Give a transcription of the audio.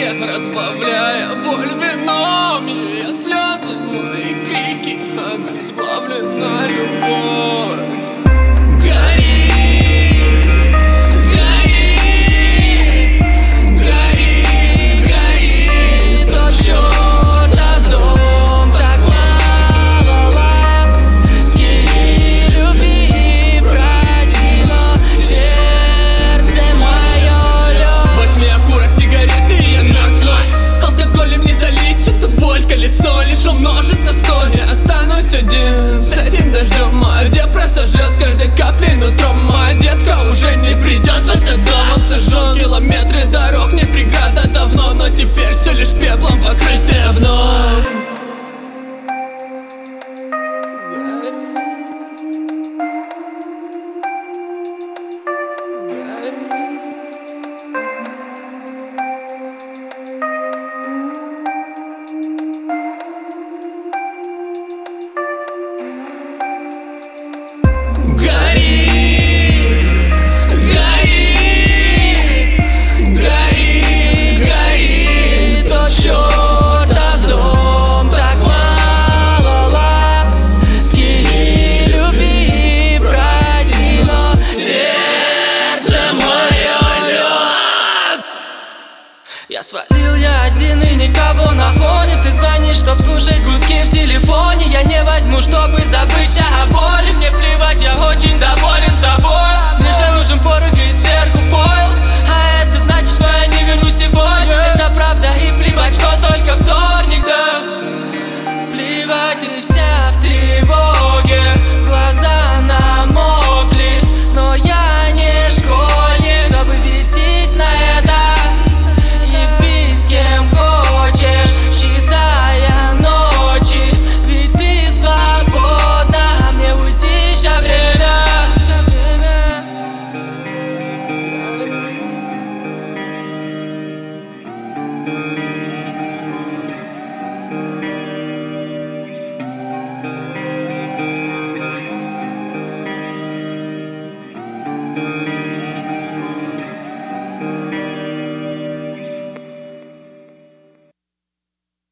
себе, разбавляя боль вином. Ее слезы, мои крики, обезглавлена любовь. Умножить на 100, я останусь один с этим дождем. Моя депрессия жрет с каждой каплей нутром. Моя детка уже не придет в этот дом. Он сожжен, километры дорог не преграда давно, но теперь все лишь пеплом покрытое вновь. Я свалил, я один и никого на фоне. Ты звонишь, чтоб слушать гудки в телефоне. Я не возьму, чтобы забыть о боли. Мне плевать, я очень давно